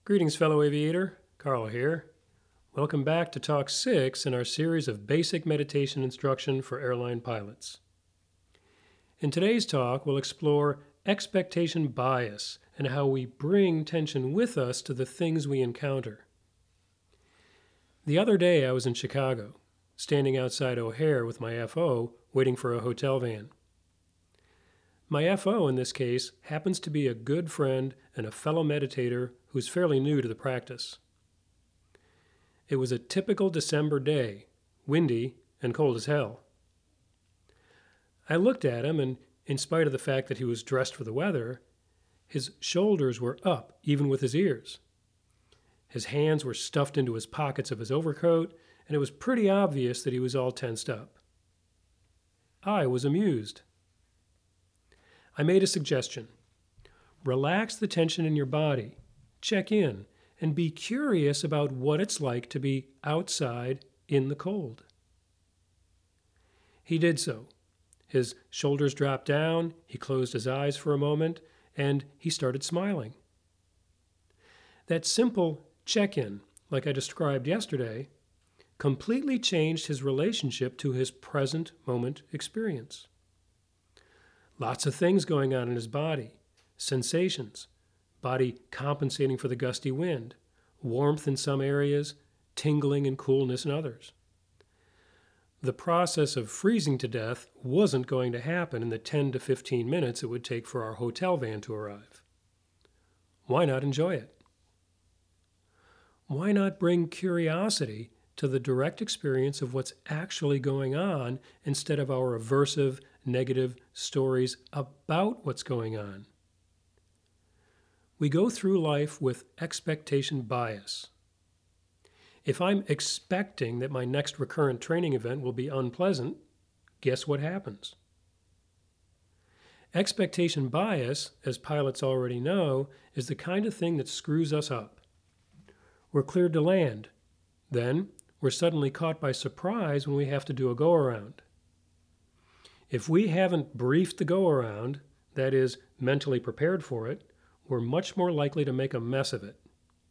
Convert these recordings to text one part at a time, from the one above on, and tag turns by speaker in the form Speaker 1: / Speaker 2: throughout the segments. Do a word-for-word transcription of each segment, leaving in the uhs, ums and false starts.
Speaker 1: Greetings, fellow aviator. Carl here. Welcome back to Talk six in our series of basic meditation instruction for airline pilots. In today's talk, we'll explore expectation bias and how we bring tension with us to the things we encounter. The other day, I was in Chicago, standing outside O'Hare with my F O, waiting for a hotel van. My F O, in this case, happens to be a good friend and a fellow meditator who's fairly new to the practice. It was a typical December day, windy and cold as hell. I looked at him, and in spite of the fact that he was dressed for the weather, his shoulders were up, even with his ears. His hands were stuffed into his pockets of his overcoat, and it was pretty obvious that he was all tensed up. I was amused. I made a suggestion. Relax the tension in your body, check in, and be curious about what it's like to be outside in the cold. He did so. His shoulders dropped down, he closed his eyes for a moment, and he started smiling. That simple check-in, like I described yesterday, completely changed his relationship to his present moment experience. Lots of things going on in his body, sensations, body compensating for the gusty wind, warmth in some areas, tingling and coolness in others. The process of freezing to death wasn't going to happen in the ten to fifteen minutes it would take for our hotel van to arrive. Why not enjoy it? Why not bring curiosity to the direct experience of what's actually going on instead of our aversive, negative stories about what's going on? We go through life with expectation bias. If I'm expecting that my next recurrent training event will be unpleasant, guess what happens? Expectation bias, as pilots already know, is the kind of thing that screws us up. We're cleared to land. Then, we're suddenly caught by surprise when we have to do a go-around. If we haven't briefed the go-around, that is, mentally prepared for it, we're much more likely to make a mess of it.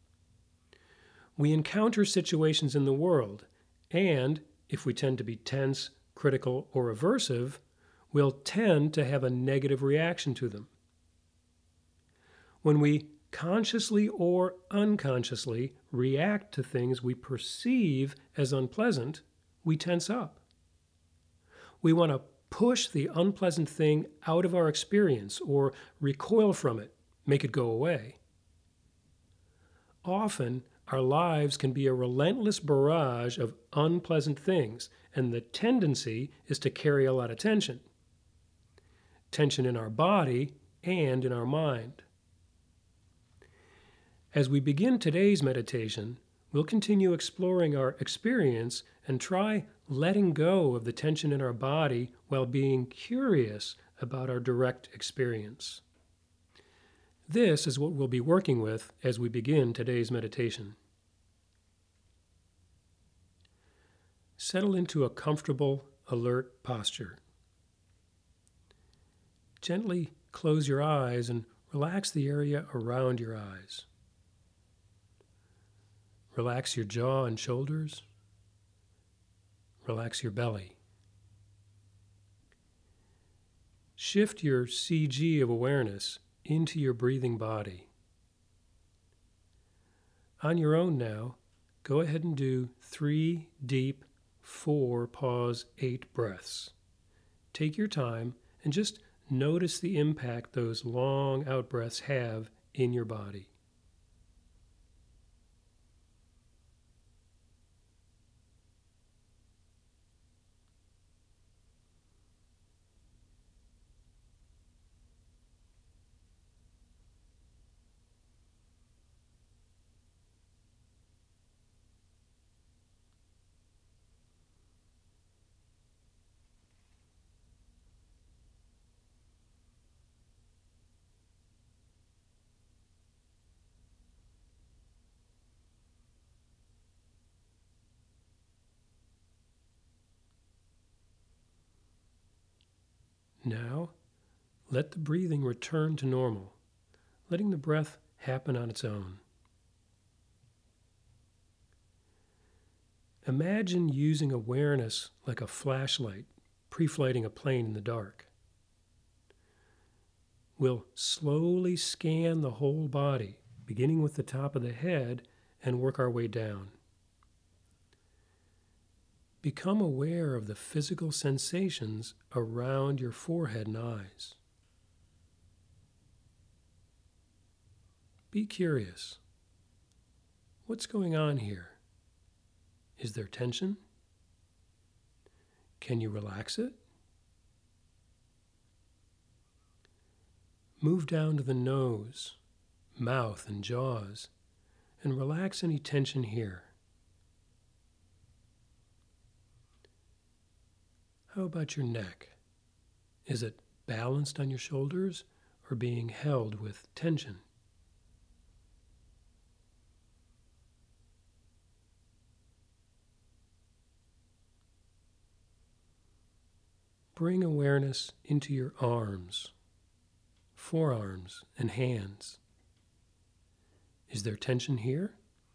Speaker 1: We encounter situations in the world, and if we tend to be tense, critical, or aversive, we'll tend to have a negative reaction to them. When we consciously or unconsciously react to things we perceive as unpleasant, we tense up. We want to push the unpleasant thing out of our experience or recoil from it, make it go away. Often, our lives can be a relentless barrage of unpleasant things, and the tendency is to carry a lot of tension. Tension in our body and in our mind. As we begin today's meditation, we'll continue exploring our experience and try letting go of the tension in our body while being curious about our direct experience. This is what we'll be working with as we begin today's meditation. Settle into a comfortable, alert posture. Gently close your eyes and relax the area around your eyes. Relax your jaw and shoulders. Relax your belly. Shift your C G of awareness into your breathing body. On your own now, go ahead and do three deep, four, pause, eight breaths. Take your time and just notice the impact those long out-breaths have in your body. Now, let the breathing return to normal, letting the breath happen on its own. Imagine using awareness like a flashlight, pre-flighting a plane in the dark. We'll slowly scan the whole body, beginning with the top of the head, and work our way down. Become aware of the physical sensations around your forehead and eyes. Be curious. What's going on here? Is there tension? Can you relax it? Move down to the nose, mouth, and jaws, and relax any tension here. How about your neck? Is it balanced on your shoulders or being held with tension? Bring awareness into your arms, forearms, and hands. Is there tension here?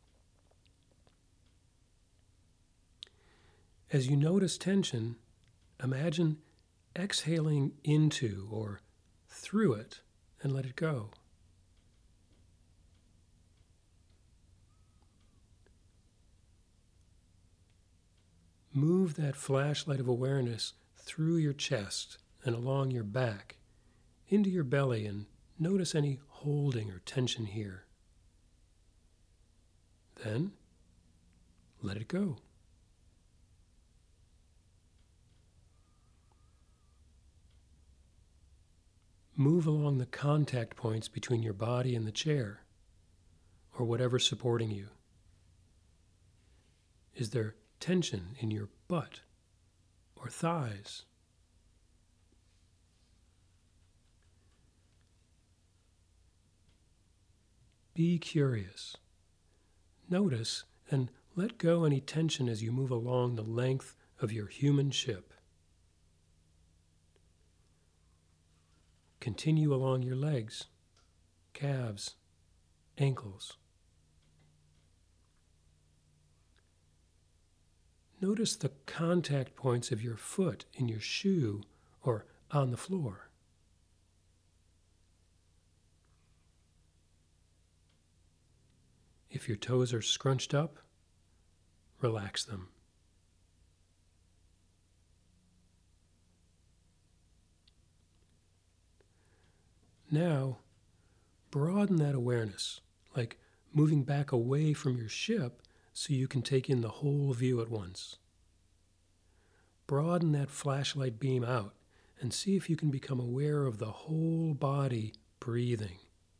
Speaker 1: As you notice tension, imagine exhaling into or through it and let it go. Move that flashlight of awareness through your chest and along your back, into your belly, and notice any holding or tension here. Then, let it go. Move along the contact points between your body and the chair, or whatever's supporting you. Is there tension in your butt or thighs? Be curious. Notice and let go any tension as you move along the length of your human ship. Continue along your legs, calves, ankles. Notice the contact points of your foot in your shoe or on the floor. If your toes are scrunched up, relax them. Now, broaden that awareness, like moving back away from your ship so you can take in the whole view at once. Broaden that flashlight beam out and see if you can become aware of the whole body breathing.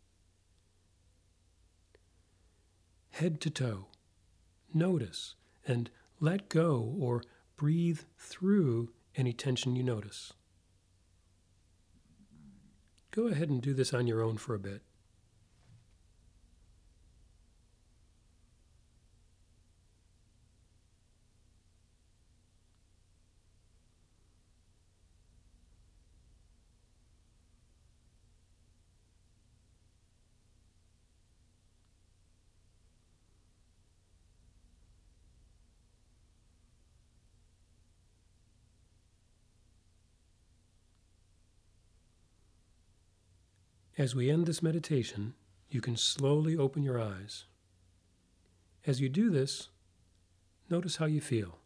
Speaker 1: Head to toe, notice and let go or breathe through any tension you notice. Go ahead and do this on your own for a bit. As we end this meditation, you can slowly open your eyes. As you do this, notice how you feel.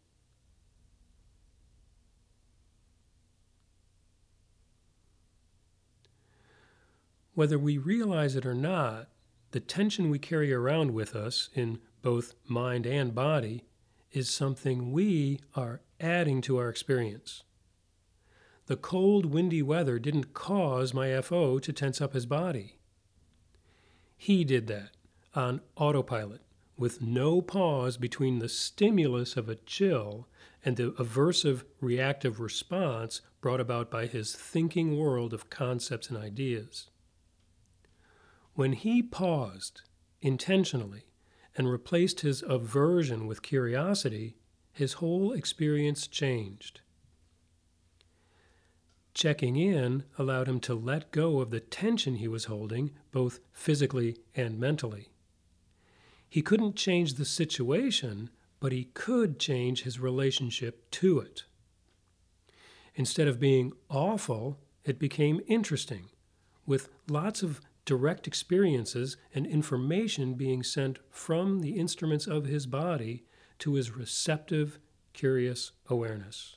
Speaker 1: Whether we realize it or not, the tension we carry around with us in both mind and body is something we are adding to our experience. The cold, windy weather didn't cause my F O to tense up his body. He did that on autopilot, with no pause between the stimulus of a chill and the aversive reactive response brought about by his thinking world of concepts and ideas. When he paused intentionally and replaced his aversion with curiosity, his whole experience changed. Checking in allowed him to let go of the tension he was holding, both physically and mentally. He couldn't change the situation, but he could change his relationship to it. Instead of being awful, it became interesting, with lots of direct experiences and information being sent from the instruments of his body to his receptive, curious awareness.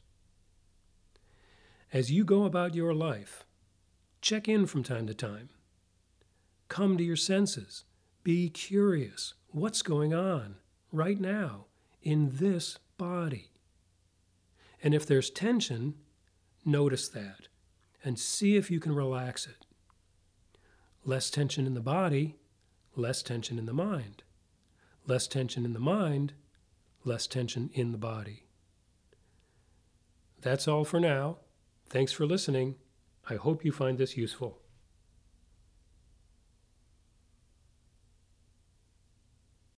Speaker 1: As you go about your life, check in from time to time. Come to your senses. Be curious. What's going on right now in this body? And if there's tension, notice that and see if you can relax it. Less tension in the body, less tension in the mind. Less tension in the mind, less tension in the body. That's all for now. Thanks for listening. I hope you find this useful.